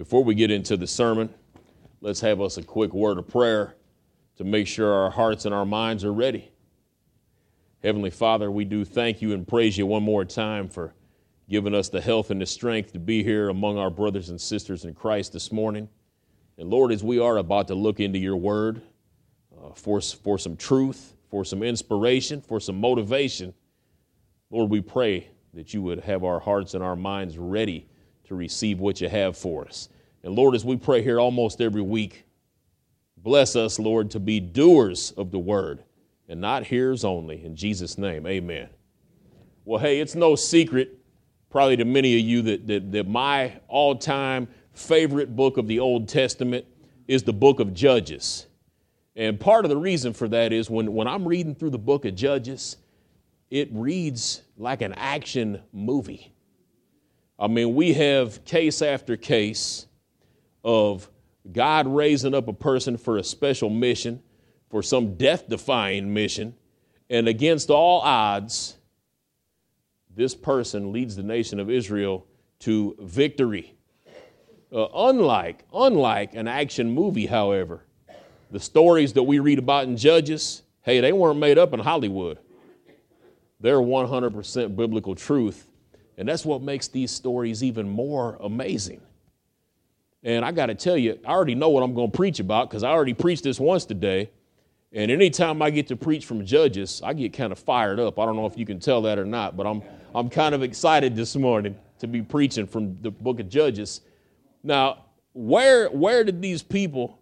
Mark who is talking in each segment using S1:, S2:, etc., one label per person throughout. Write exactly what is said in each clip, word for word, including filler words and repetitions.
S1: Before we get into the sermon, let's have us a quick word of prayer to make sure our hearts and our minds are ready. Heavenly Father, we do thank you and praise you one more time for giving us the health and the strength to be here among our brothers and sisters in Christ this morning. And Lord, as we are about to look into your word uh, for, for some truth, for some inspiration, for some motivation, Lord, we pray that you would have our hearts and our minds ready to receive what you have for us. And Lord, as we pray here almost every week, bless us, Lord, to be doers of the word and not hearers only. In Jesus' name, amen. Well, hey, it's no secret, probably to many of you, that, that, that my all-time favorite book of the Old Testament is the book of Judges. And part of the reason for that is when, when I'm reading through the book of Judges, it reads like an action movie. I mean, we have case after case of God raising up a person for a special mission, for some death-defying mission, and against all odds, this person leads the nation of Israel to victory. Uh, unlike, unlike an action movie, however, the stories that we read about in Judges, hey, they weren't made up in Hollywood. They're one hundred percent biblical truth, and that's what makes these stories even more amazing. And I got to tell you, I already know what I'm going to preach about because I already preached this once today. And anytime I get to preach from Judges, I get kind of fired up. I don't know if you can tell that or not, but I'm I'm kind of excited this morning to be preaching from the book of Judges. Now, where where did these people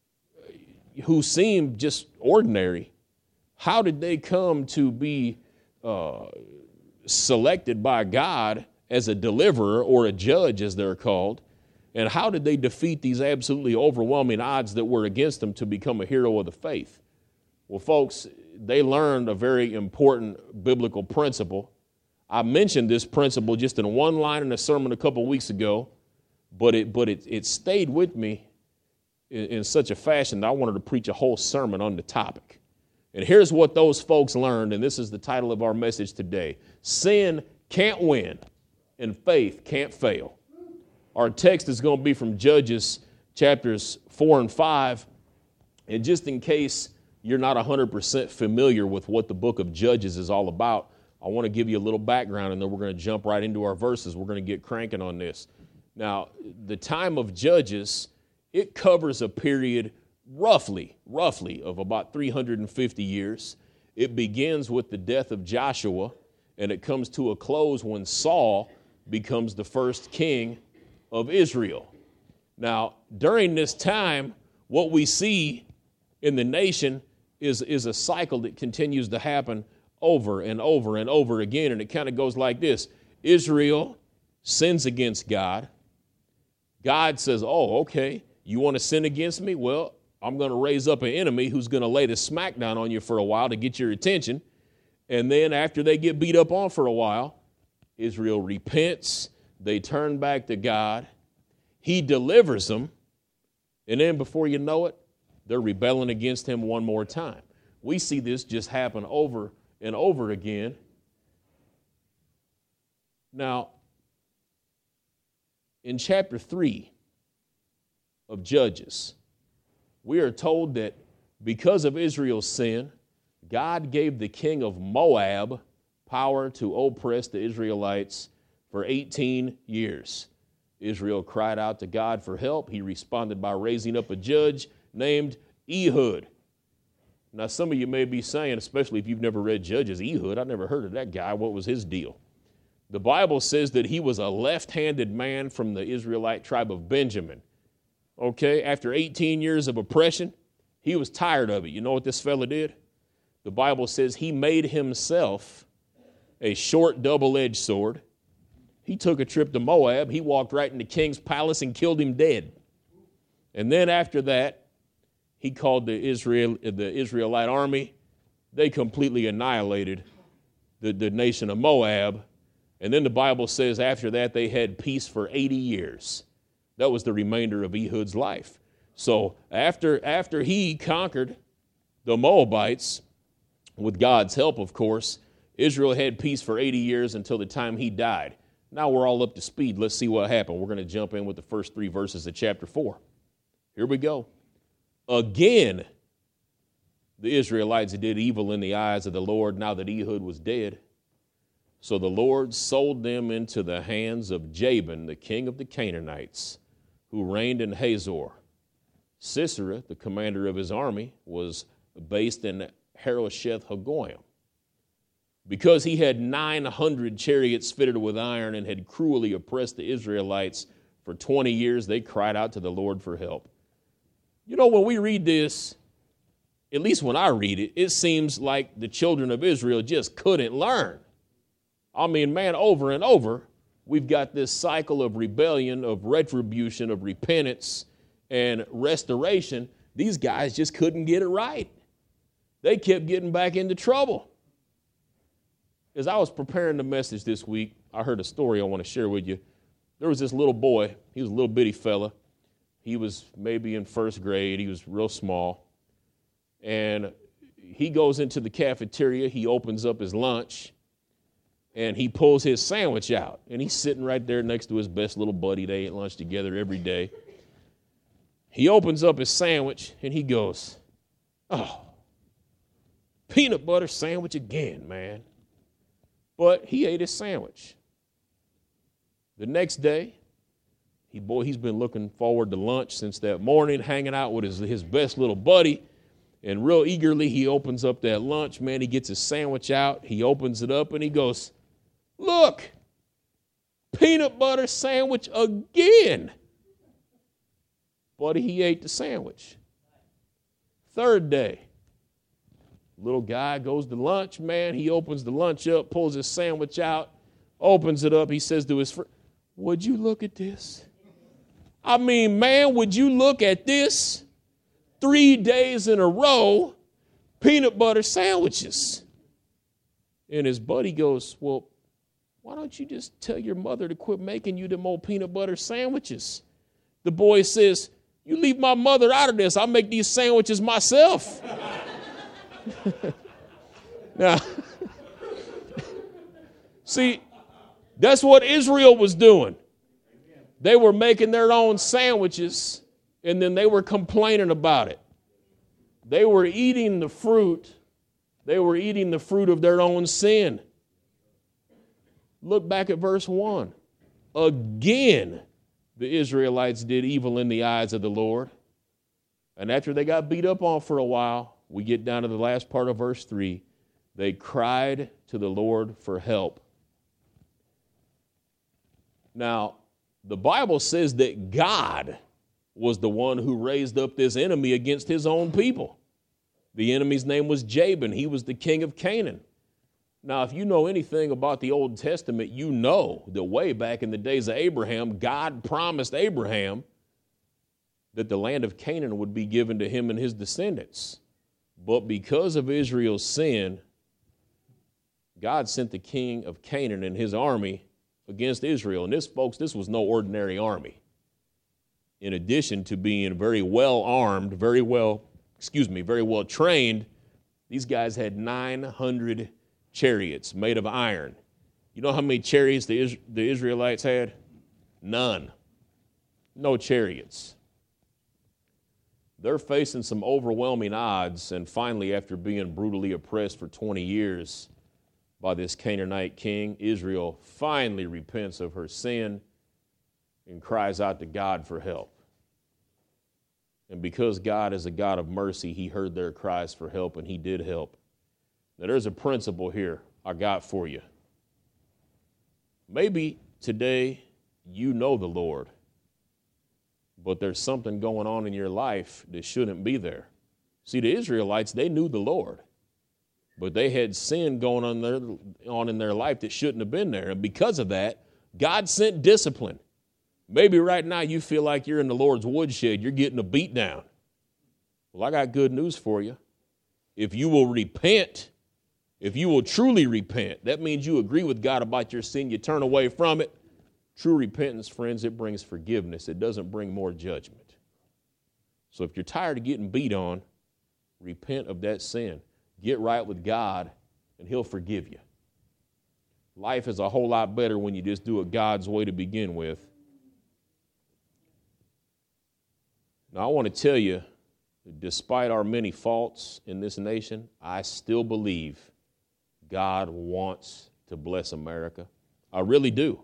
S1: who seem just ordinary, how did they come to be uh, selected by God as a deliverer or a judge, as they're called? And how did they defeat these absolutely overwhelming odds that were against them to become a hero of the faith? Well, folks, they learned a very important biblical principle. I mentioned this principle just in one line in a sermon a couple of weeks ago, but it but it, it stayed with me in, in such a fashion that I wanted to preach a whole sermon on the topic. And here's what those folks learned, and this is the title of our message today. Sin can't win, and faith can't fail. Our text is going to be from Judges chapters four and five. And just in case you're not one hundred percent familiar with what the book of Judges is all about, I want to give you a little background, and then we're going to jump right into our verses. We're going to get cranking on this. Now, the time of Judges, it covers a period roughly, roughly of about three hundred fifty years. It begins with the death of Joshua, and it comes to a close when Saul becomes the first king of Israel. Now, during this time, what we see in the nation is, is a cycle that continues to happen over and over and over again, and it kind of goes like this. Israel sins against God. God says, oh, okay, you want to sin against me? Well, I'm going to raise up an enemy who's going to lay the smackdown on you for a while to get your attention. And then after they get beat up on for a while, Israel repents. They turn back to God. He delivers them. And then before you know it, they're rebelling against him one more time. We see this just happen over and over again. Now, in chapter three of Judges, we are told that because of Israel's sin, God gave the king of Moab power to oppress the Israelites for eighteen years. Israel cried out to God for help. He responded by raising up a judge named Ehud. Now, some of you may be saying, especially if you've never read Judges, Ehud, I never heard of that guy. What was his deal? The Bible says that he was a left-handed man from the Israelite tribe of Benjamin. Okay, after eighteen years of oppression, he was tired of it. You know what this fella did? The Bible says he made himself a short double-edged sword. He took a trip to Moab. He walked right into the king's palace and killed him dead. And then after that, he called the Israel, the Israelite army. They completely annihilated the, the nation of Moab. And then the Bible says after that, they had peace for eighty years. That was the remainder of Ehud's life. So after, after he conquered the Moabites, with God's help, of course, Israel had peace for eighty years until the time he died. Now we're all up to speed. Let's see what happened. We're going to jump in with the first three verses of chapter four. Here we go. Again, the Israelites did evil in the eyes of the Lord now that Ehud was dead. So the Lord sold them into the hands of Jabin, the king of the Canaanites, who reigned in Hazor. Sisera, the commander of his army, was based in Harosheth Hagoyim. Because he had nine hundred chariots fitted with iron and had cruelly oppressed the Israelites for twenty years, they cried out to the Lord for help. You know, when we read this, at least when I read it, it seems like the children of Israel just couldn't learn. I mean, man, over and over, we've got this cycle of rebellion, of retribution, of repentance, and restoration. These guys just couldn't get it right. They kept getting back into trouble. As I was preparing the message this week, I heard a story I want to share with you. There was this little boy. He was a little bitty fella. He was maybe in first grade. He was real small. And he goes into the cafeteria. He opens up his lunch, and he pulls his sandwich out. And he's sitting right there next to his best little buddy. They ate lunch together every day. He opens up his sandwich, and he goes, "Oh, peanut butter sandwich again, man." But he ate his sandwich. The next day, he boy, he's been looking forward to lunch since that morning, hanging out with his, his best little buddy. And real eagerly, he opens up that lunch. Man, he gets his sandwich out. He opens it up, and he goes, "Look, peanut butter sandwich again." Buddy, he ate the sandwich. Third day, little guy goes to lunch, man. He opens the lunch up, pulls his sandwich out, opens it up. He says to his friend, "Would you look at this? I mean, man, would you look at this? Three days in a row, peanut butter sandwiches." And his buddy goes, "Well, why don't you just tell your mother to quit making you them old peanut butter sandwiches?" The boy says, "You leave my mother out of this. I'll make these sandwiches myself." Now, see, that's what Israel was doing. They were making their own sandwiches, and then they were complaining about it. They were eating the fruit. They were eating the fruit of their own sin. Look back at verse one. Again, the Israelites did evil in the eyes of the Lord. And after they got beat up on for a while, we get down to the last part of verse three. They cried to the Lord for help. Now, the Bible says that God was the one who raised up this enemy against his own people. The enemy's name was Jabin. He was the king of Canaan. Now, if you know anything about the Old Testament, you know that way back in the days of Abraham, God promised Abraham that the land of Canaan would be given to him and his descendants. But because of Israel's sin, God sent the king of Canaan and his army against Israel. And this, folks, this was no ordinary army. In addition to being very well armed, very well, excuse me, very well trained, these guys had nine hundred chariots made of iron. You know how many chariots the, Is- the Israelites had? None. No chariots. They're facing some overwhelming odds, and finally, after being brutally oppressed for twenty years by this Canaanite king, Israel finally repents of her sin and cries out to God for help. And because God is a God of mercy, he heard their cries for help, and he did help. Now, there's a principle here I got for you. Maybe today you know the Lord, but there's something going on in your life that shouldn't be there. See, the Israelites, they knew the Lord, but they had sin going on, their, on in their life that shouldn't have been there. And because of that, God sent discipline. Maybe right now you feel like you're in the Lord's woodshed. You're getting a beat down. Well, I got good news for you. If you will repent, if you will truly repent, that means you agree with God about your sin. You turn away from it. True repentance, friends, it brings forgiveness. It doesn't bring more judgment. So if you're tired of getting beat on, repent of that sin. Get right with God, and he'll forgive you. Life is a whole lot better when you just do it God's way to begin with. Now, I want to tell you, despite our many faults in this nation, I still believe God wants to bless America. I really do.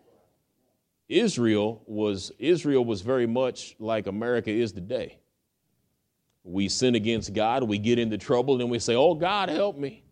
S1: Israel was Israel was very much like America is today. We sin against God, we get into trouble, and then we say, oh, God, help me.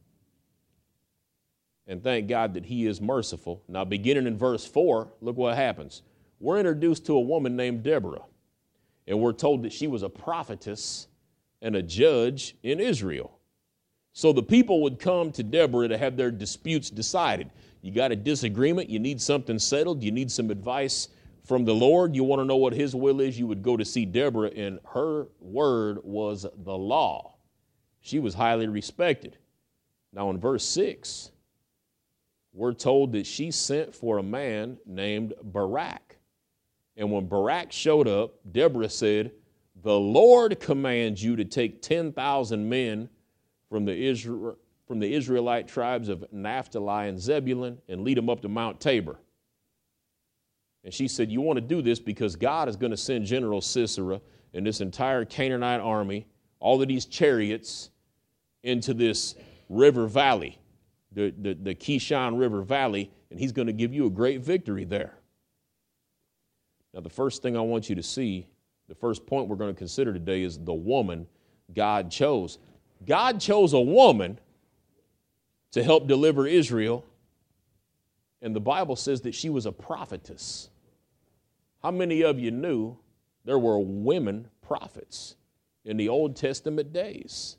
S1: And thank God that he is merciful. Now, beginning in verse four, look what happens. We're introduced to a woman named Deborah, and we're told that she was a prophetess and a judge in Israel. So the people would come to Deborah to have their disputes decided. You got a disagreement, you need something settled, you need some advice from the Lord, you want to know what his will is, you would go to see Deborah, and her word was the law. She was highly respected. Now in verse six, we're told that she sent for a man named Barak. And when Barak showed up, Deborah said, the Lord commands you to take ten thousand men from the Israel, from the Israelite tribes of Naphtali and Zebulun and lead them up to Mount Tabor. And she said, you want to do this because God is going to send General Sisera and this entire Canaanite army, all of these chariots, into this river valley, the, the, the Kishon River Valley, and he's going to give you a great victory there. Now, the first thing I want you to see, the first point we're going to consider today is the woman God chose. God chose a woman to help deliver Israel, and the Bible says that she was a prophetess. How many of you knew there were women prophets in the Old Testament days?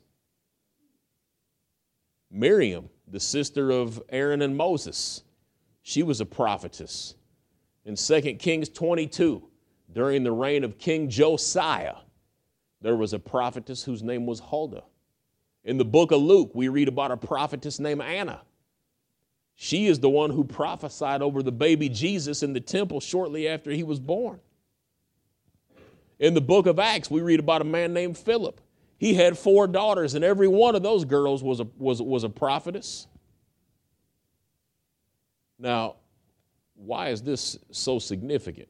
S1: Miriam, the sister of Aaron and Moses, she was a prophetess. In Second Kings twenty-two, during the reign of King Josiah, there was a prophetess whose name was Huldah. In the book of Luke, we read about a prophetess named Anna. She is the one who prophesied over the baby Jesus in the temple shortly after he was born. In the book of Acts, we read about a man named Philip. He had four daughters, and every one of those girls was a, was, was a prophetess. Now, why is this so significant?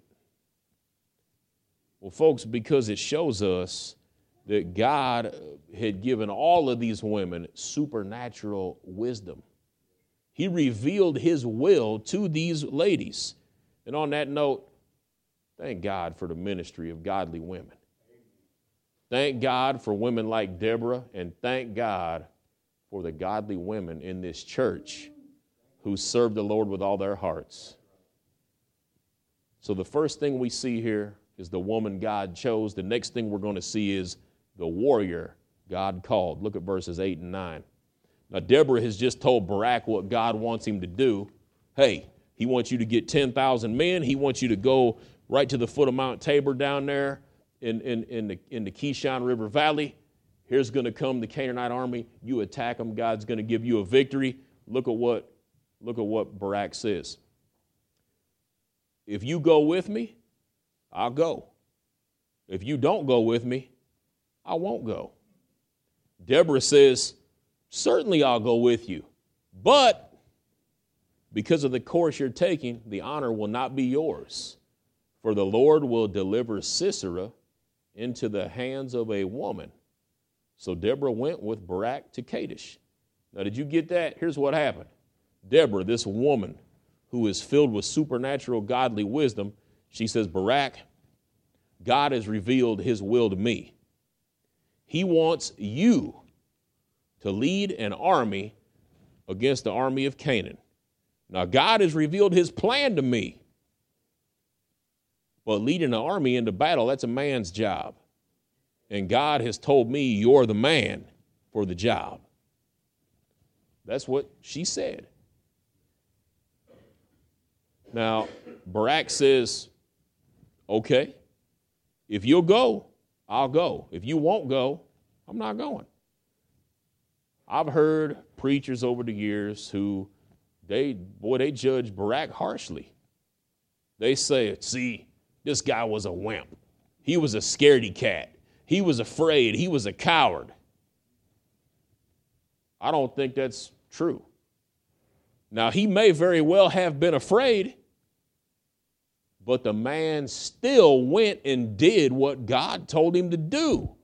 S1: Well, folks, because it shows us that God had given all of these women supernatural wisdom. He revealed his will to these ladies. And on that note, thank God for the ministry of godly women. Thank God for women like Deborah, and thank God for the godly women in this church who serve the Lord with all their hearts. So the first thing we see here is the woman God chose. The next thing we're going to see is the warrior God called. Look at verses eight and nine. Now, Deborah has just told Barak what God wants him to do. Hey, he wants you to get ten thousand men. He wants you to go right to the foot of Mount Tabor down there in, in, in, the, in the Kishon River Valley. Here's going to come the Canaanite army. You attack them. God's going to give you a victory. Look at what, look at what Barak says. If you go with me, I'll go. If you don't go with me, I won't go. Deborah says, certainly I'll go with you, but because of the course you're taking, the honor will not be yours. For the Lord will deliver Sisera into the hands of a woman. So Deborah went with Barak to Kadesh. Now, did you get that? Here's what happened. Deborah, this woman who is filled with supernatural godly wisdom, she says, Barak, God has revealed his will to me. He wants you to lead an army against the army of Canaan. Now, God has revealed his plan to me. But leading an army into battle, that's a man's job. And God has told me you're the man for the job. That's what she said. Now, Barak says, okay, if you'll go, I'll go. If you won't go, I'm not going. I've heard preachers over the years who, they, boy, they judge Barak harshly. They say, see, this guy was a wimp. He was a scaredy cat. He was afraid. He was a coward. I don't think that's true. Now, he may very well have been afraid, but the man still went and did what God told him to do.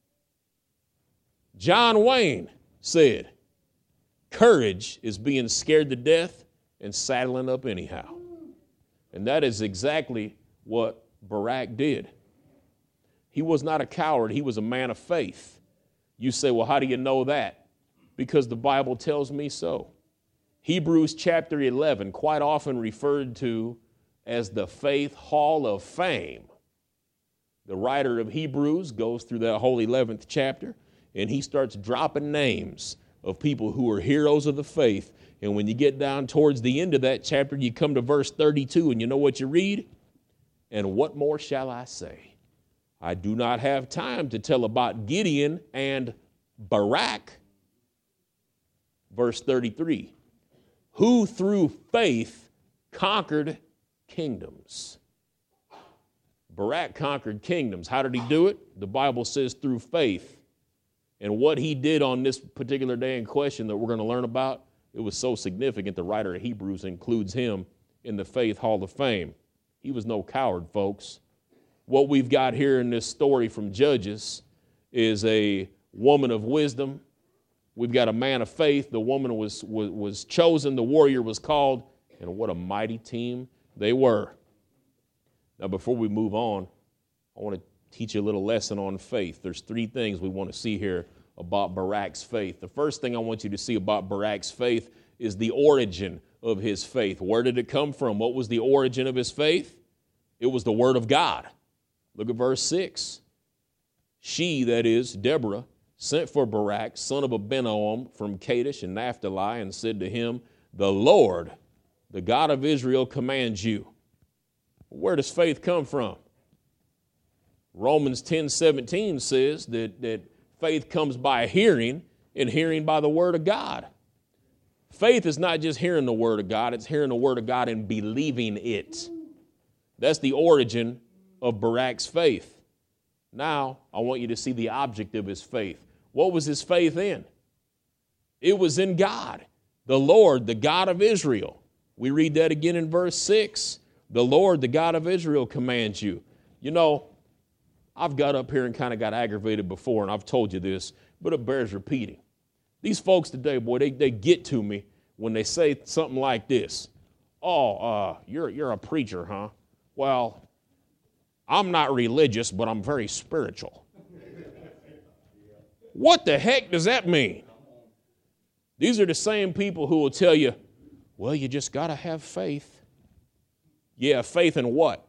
S1: John Wayne said, courage is being scared to death and saddling up anyhow. And that is exactly what Barak did. He was not a coward. He was a man of faith. You say, well, how do you know that? Because the Bible tells me so. Hebrews chapter eleven, quite often referred to as the Faith Hall of Fame. The writer of Hebrews goes through that whole eleventh chapter, and he starts dropping names of people who are heroes of the faith. And when you get down towards the end of that chapter, you come to verse thirty-two, and you know what you read? And what more shall I say? I do not have time to tell about Gideon and Barak. Verse thirty-three, who through faith conquered kingdoms. Barak conquered kingdoms. How did he do it? The Bible says through faith. And what he did on this particular day in question that we're going to learn about, it was so significant the writer of Hebrews includes him in the Faith Hall of Fame. He was no coward, folks. What we've got here in this story from Judges is a woman of wisdom. We've got a man of faith. The woman was, was, was chosen. The warrior was called. And what a mighty team they were. Now, before we move on, I want to teach you a little lesson on faith. There's three things we want to see here about Barak's faith. The first thing I want you to see about Barak's faith is the origin of his faith. Where did it come from? What was the origin of his faith? It was the word of God. Look at verse six. She, that is, Deborah, sent for Barak, son of Abinoam, from Kadesh and Naphtali, and said to him, the Lord, the God of Israel, commands you. Where does faith come from? Romans ten seventeen says that, that faith comes by hearing, and hearing by the word of God. Faith is not just hearing the word of God, it's hearing the word of God and believing it. That's the origin of Barak's faith. Now, I want you to see the object of his faith. What was his faith in? It was in God, the Lord, the God of Israel. We read that again in verse six. The Lord, the God of Israel, commands you. You know, I've got up here and kind of got aggravated before, and I've told you this, but it bears repeating. These folks today, boy, they, they get to me when they say something like this. Oh, uh, you're, you're a preacher, huh? Well, I'm not religious, but I'm very spiritual. What the heck does that mean? These are the same people who will tell you, well, you just got to have faith. Yeah, faith in what?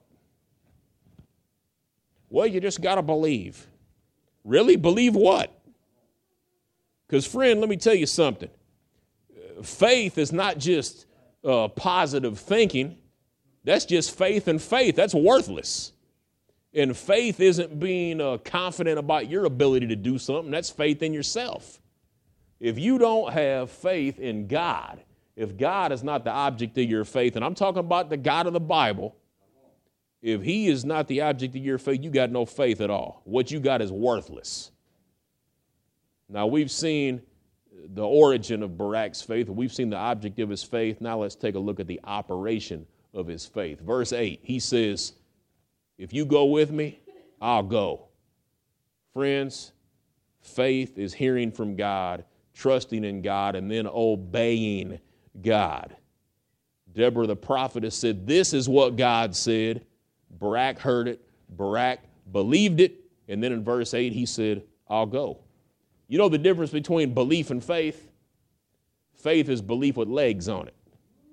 S1: Well, you just got to believe. Really? Believe what? Because, friend, let me tell you something. Faith is not just uh, positive thinking. That's just faith in faith. That's worthless. And faith isn't being uh, confident about your ability to do something. That's faith in yourself. If you don't have faith in God, if God is not the object of your faith, and I'm talking about the God of the Bible, if he is not the object of your faith, you got no faith at all. What you got is worthless. Now, we've seen the origin of Barak's faith. We've seen the object of his faith. Now let's take a look at the operation of his faith. Verse eight, he says, if you go with me, I'll go. Friends, faith is hearing from God, trusting in God, and then obeying God. Deborah the prophetess said, this is what God said. Barak heard it. Barak believed it. And then in verse eight, he said, I'll go. You know the difference between belief and faith? Faith is belief with legs on it.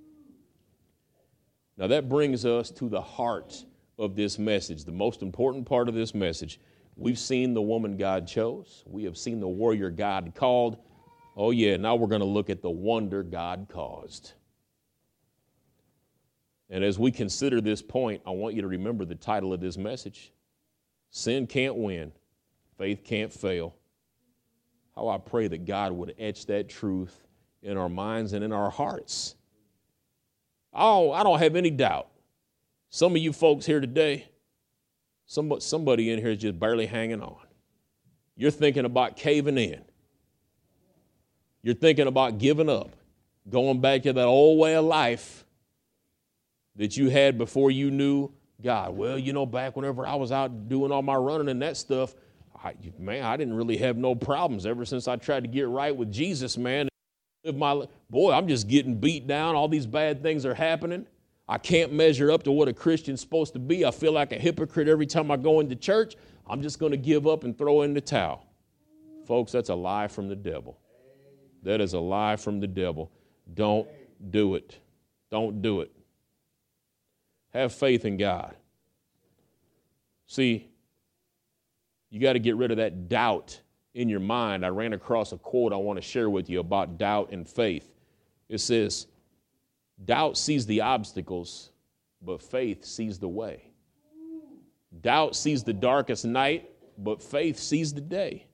S1: Now that brings us to the heart of this message, the most important part of this message. We've seen the woman God chose. We have seen the warrior God called. Oh yeah, now we're going to look at the wonder God caused. And as we consider this point, I want you to remember the title of this message. Sin can't win. Faith can't fail. How I pray that God would etch that truth in our minds and in our hearts. Oh, I don't have any doubt. Some of you folks here today, somebody, somebody in here is just barely hanging on. You're thinking about caving in. You're thinking about giving up. going back to that old way of life that you had before you knew God. Well, you know, back whenever I was out doing all my running and that stuff, I, man, I didn't really have no problems ever since I tried to get right with Jesus, man. Live my, boy, I'm just getting beat down. All these bad things are happening. I can't measure up to what a Christian's supposed to be. I feel like a hypocrite every time I go into church. I'm just going to give up and throw in the towel. Folks, that's a lie from the devil. That is a lie from the devil. Don't do it. Don't do it. Have faith in God. See, you got to get rid of that doubt in your mind. I ran across a quote I want to share with you about doubt and faith. It says, doubt sees the obstacles, but faith sees the way. Doubt sees the darkest night, but faith sees the day.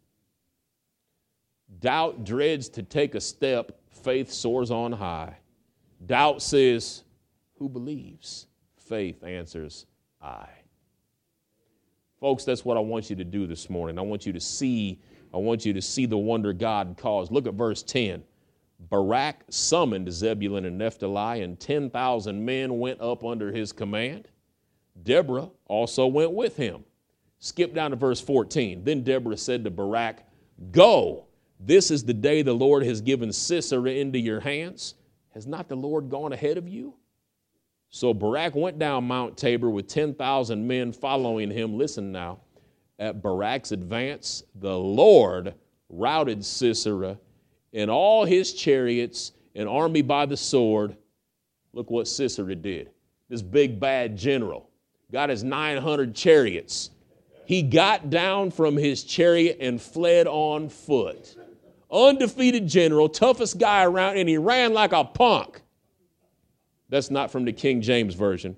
S1: Doubt dreads to take a step, faith soars on high. Doubt says, who believes? Faith answers, I. Folks, that's what I want you to do this morning. I want you to see, I want you to see the wonder God caused. Look at verse ten. Barak summoned Zebulun and Naphtali, and ten thousand men went up under his command. Deborah also went with him. Skip down to verse fourteen. Then Deborah said to Barak, go, this is the day the Lord has given Sisera into your hands. Has not the Lord gone ahead of you? So Barak went down Mount Tabor with ten thousand men following him. Listen now, at Barak's advance, the Lord routed Sisera and all his chariots and army by the sword. Look what Sisera did. This big bad general got his nine hundred chariots. He got down from his chariot and fled on foot. Undefeated general, toughest guy around, and he ran like a punk. That's not from the King James Version.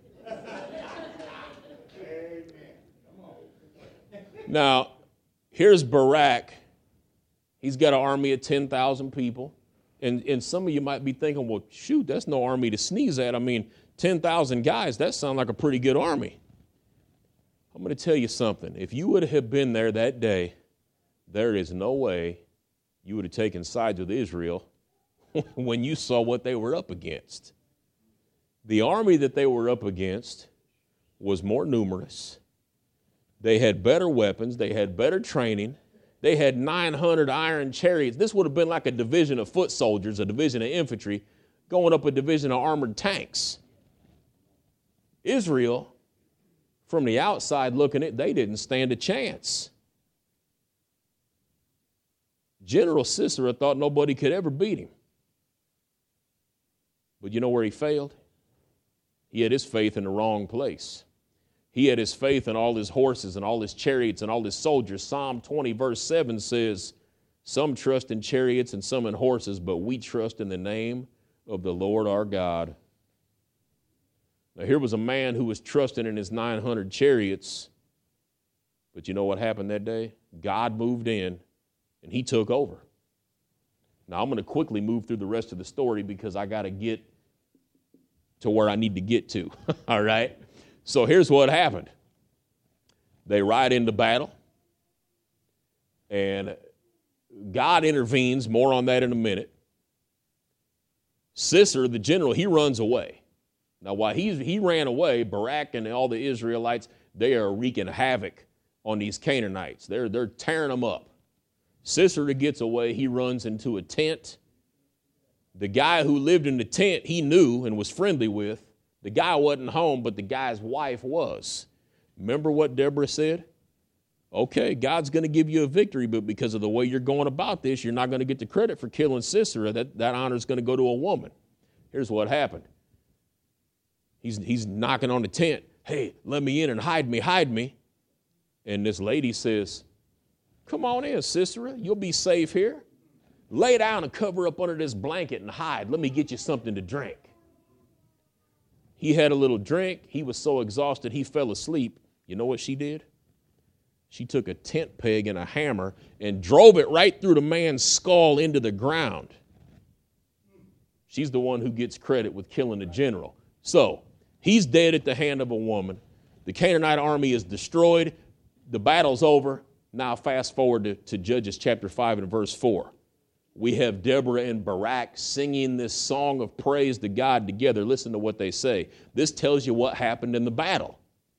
S1: Now, here's Barak. He's got an army of ten thousand people. And, and some of you might be thinking, well, shoot, that's no army to sneeze at. I mean, ten thousand guys, that sounds like a pretty good army. I'm going to tell you something. If you would have been there that day, there is no way you would have taken sides with Israel when you saw what they were up against. The army that they were up against was more numerous. They had better weapons. They had better training. They had nine hundred iron chariots. This would have been like a division of foot soldiers, a division of infantry, going up a division of armored tanks. Israel, from the outside looking at, they didn't stand a chance. General Sisera thought nobody could ever beat him. But you know where he failed? He had his faith in the wrong place. He had his faith in all his horses and all his chariots and all his soldiers. Psalm twenty verse seven says, some trust in chariots and some in horses, but we trust in the name of the Lord our God. Now here was a man who was trusting in his nine hundred chariots. But you know what happened that day? God moved in and he took over. Now I'm going to quickly move through the rest of the story because I got to get to where I need to get to. All right? So here's what happened. They ride into battle, and God intervenes. More on that in a minute. Sisera, the general, he runs away. Now, while he's, he ran away, Barak and all the Israelites, they are wreaking havoc on these Canaanites. They're, they're tearing them up. Sisera gets away. He runs into a tent. The guy who lived in the tent, he knew and was friendly with. The guy wasn't home, but the guy's wife was. Remember what Deborah said? Okay, God's going to give you a victory, but because of the way you're going about this, you're not going to get the credit for killing Sisera. That, that honor is going to go to a woman. Here's what happened. He's, he's knocking on the tent. Hey, let me in and hide me, hide me. And this lady says, come on in, Sisera. You'll be safe here. Lay down and cover up under this blanket and hide. Let me get you something to drink. He had a little drink. He was so exhausted he fell asleep. You know what she did? She took a tent peg and a hammer and drove it right through the man's skull into the ground. She's the one who gets credit with killing the general. So he's dead at the hand of a woman. The Canaanite army is destroyed. The battle's over. Now fast forward to, to Judges chapter five and verse four. We have Deborah and Barak singing this song of praise to God together. Listen to what they say. This tells you what happened in the battle.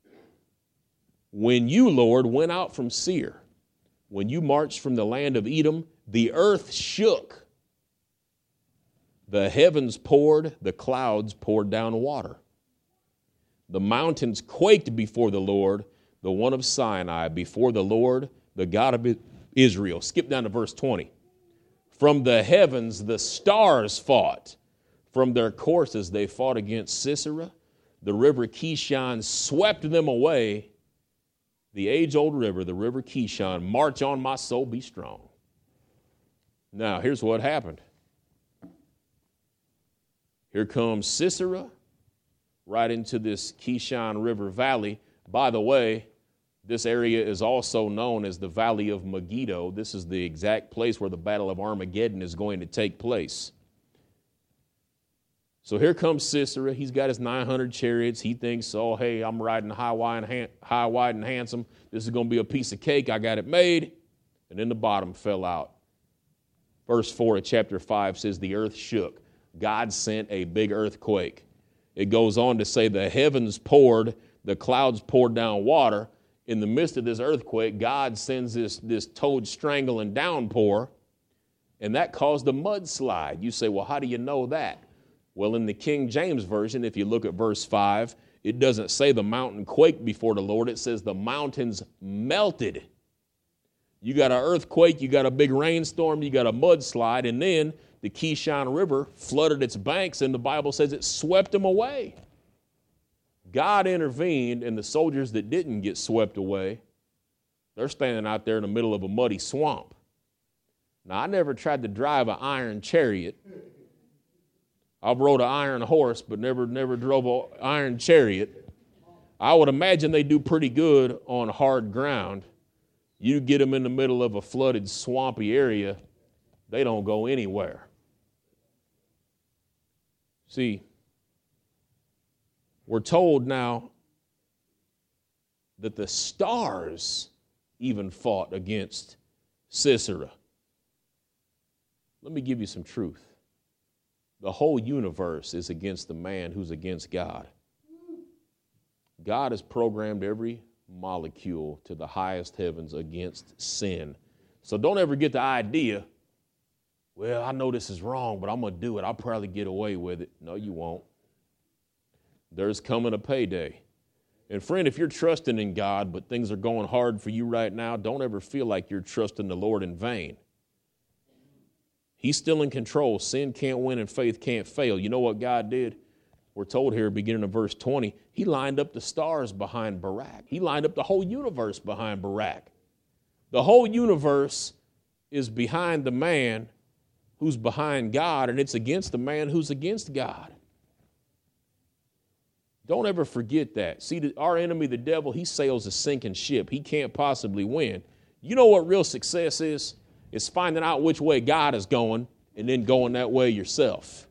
S1: When you, Lord, went out from Seir, when you marched from the land of Edom, the earth shook. The heavens poured, the clouds poured down water. The mountains quaked before the Lord, the one of Sinai, before the Lord, the God of Israel. Skip down to verse twenty. From the heavens the stars fought. From their courses they fought against Sisera. The river Kishon swept them away. The age-old river, the river Kishon, march on, my soul, be strong. Now, here's what happened. Here comes Sisera right into this Kishon River Valley. By the way, this area is also known as the Valley of Megiddo. This is the exact place where the Battle of Armageddon is going to take place. So here comes Sisera. He's got his nine hundred chariots. He thinks, oh, hey, I'm riding high, wide, and, high, wide, and handsome. This is going to be a piece of cake. I got it made. And then the bottom fell out. Verse four of chapter five says the earth shook. God sent a big earthquake. It goes on to say the heavens poured, the clouds poured down water. In the midst of this earthquake, God sends this, this toad strangling downpour, and that caused a mudslide. You say, well, how do you know that? Well, in the King James Version, if you look at verse five, it doesn't say the mountain quaked before the Lord. It says the mountains melted. You got an earthquake, you got a big rainstorm, you got a mudslide, and then the Kishon River flooded its banks, and the Bible says it swept them away. God intervened, and the soldiers that didn't get swept away, they're standing out there in the middle of a muddy swamp. Now, I never tried to drive an iron chariot. I rode an iron horse, but never, never drove an iron chariot. I would imagine they do pretty good on hard ground. You get them in the middle of a flooded, swampy area, they don't go anywhere. See, we're told now that the stars even fought against Sisera. Let me give you some truth. The whole universe is against the man who's against God. God has programmed every molecule to the highest heavens against sin. So don't ever get the idea, well, I know this is wrong, but I'm going to do it. I'll probably get away with it. No, you won't. There's coming a payday. And friend, if you're trusting in God, but things are going hard for you right now, don't ever feel like you're trusting the Lord in vain. He's still in control. Sin can't win and faith can't fail. You know what God did? We're told here, beginning of verse twenty, he lined up the stars behind Barak. He lined up the whole universe behind Barak. The whole universe is behind the man who's behind God, and it's against the man who's against God. Don't ever forget that. See, our enemy, the devil, he sails a sinking ship. He can't possibly win. You know what real success is? It's finding out which way God is going and then going that way yourself.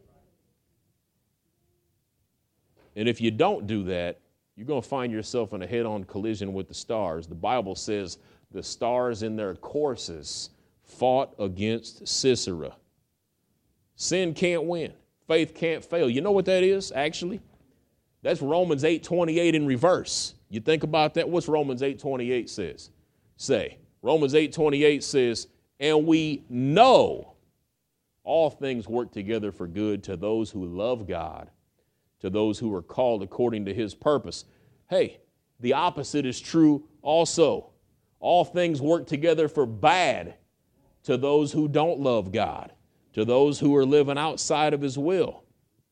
S1: And if you don't do that, you're going to find yourself in a head-on collision with the stars. The Bible says the stars in their courses fought against Sisera. Sin can't win. Faith can't fail. You know what that is, actually? That's Romans eight twenty-eight in reverse. You think about that? What's Romans eight twenty-eight says? Say, Romans eight twenty-eight says, and we know all things work together for good to those who love God, to those who are called according to his purpose. Hey, the opposite is true also. All things work together for bad to those who don't love God, to those who are living outside of his will.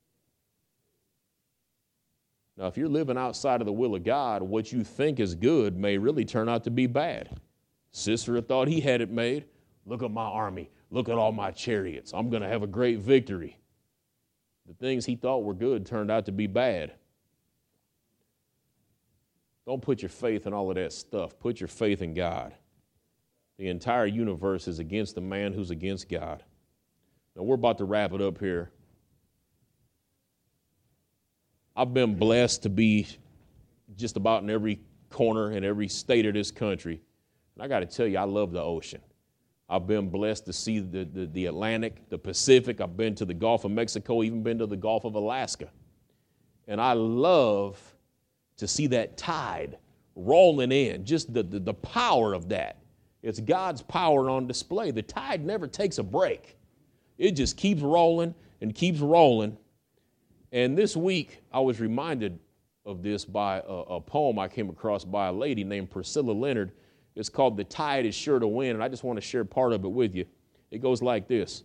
S1: Now, if you're living outside of the will of God, what you think is good may really turn out to be bad. Sisera thought he had it made. Look at my army. Look at all my chariots. I'm going to have a great victory. The things he thought were good turned out to be bad. Don't put your faith in all of that stuff. Put your faith in God. The entire universe is against the man who's against God. Now, we're about to wrap it up here. I've been blessed to be just about in every corner in every state of this country. And I got to tell you, I love the ocean. I've been blessed to see the, the, the Atlantic, the Pacific. I've been to the Gulf of Mexico, even been to the Gulf of Alaska. And I love to see that tide rolling in, just the, the, the power of that. It's God's power on display. The tide never takes a break. It just keeps rolling and keeps rolling. And this week, I was reminded of this by a, a poem I came across by a lady named Priscilla Leonard. It's called "The Tide is Sure to Win," and I just want to share part of it with you. It goes like this.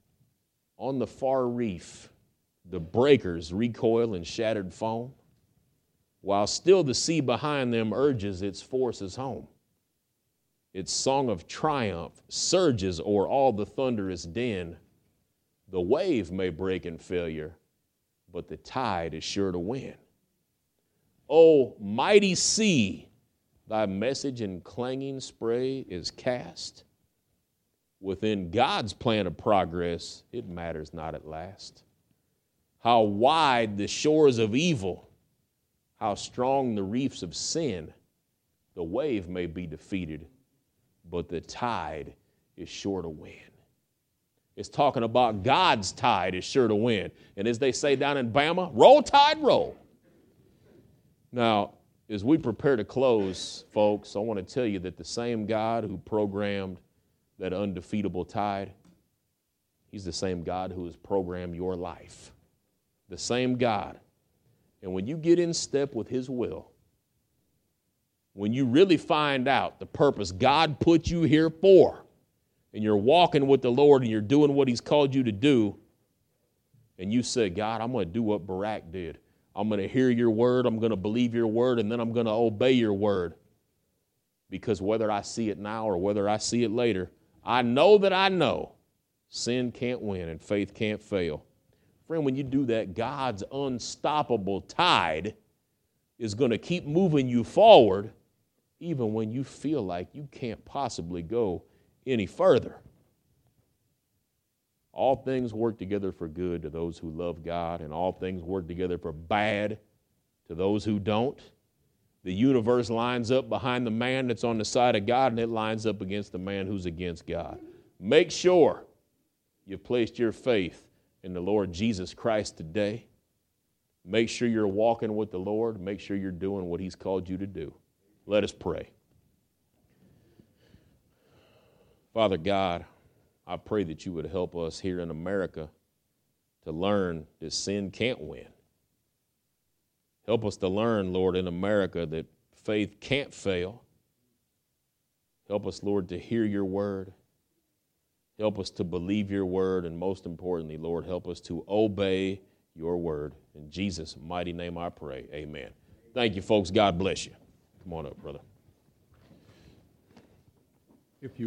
S1: On the far reef, the breakers recoil in shattered foam, while still the sea behind them urges its forces home. Its song of triumph surges o'er all the thunderous din. The wave may break in failure, but the tide is sure to win. O mighty sea, thy message in clanging spray is cast. Within God's plan of progress, it matters not at last. How wide the shores of evil, how strong the reefs of sin, the wave may be defeated, but the tide is sure to win. It's talking about God's tide is sure to win. And as they say down in Bama, roll tide, roll. Now, as we prepare to close, folks, I want to tell you that the same God who programmed that undefeatable tide, he's the same God who has programmed your life. The same God. And when you get in step with his will, when you really find out the purpose God put you here for, and you're walking with the Lord and you're doing what he's called you to do, and you say, God, I'm going to do what Barak did. I'm going to hear your word, I'm going to believe your word, and then I'm going to obey your word. Because whether I see it now or whether I see it later, I know that I know sin can't win and faith can't fail. Friend, when you do that, God's unstoppable tide is going to keep moving you forward even when you feel like you can't possibly go any further. All things work together for good to those who love God, and all things work together for bad to those who don't. The universe lines up behind the man that's on the side of God, and it lines up against the man who's against God. Make sure you've placed your faith in the Lord Jesus Christ today. Make sure you're walking with the Lord. Make sure you're doing what he's called you to do. Let us pray. Father God, I pray that you would help us here in America to learn that sin can't win. Help us to learn, Lord, in America that faith can't fail. Help us, Lord, to hear your word. Help us to believe your word. And most importantly, Lord, help us to obey your word. In Jesus' mighty name I pray. Amen. Thank you, folks. God bless you. Come on up, brother.
S2: If you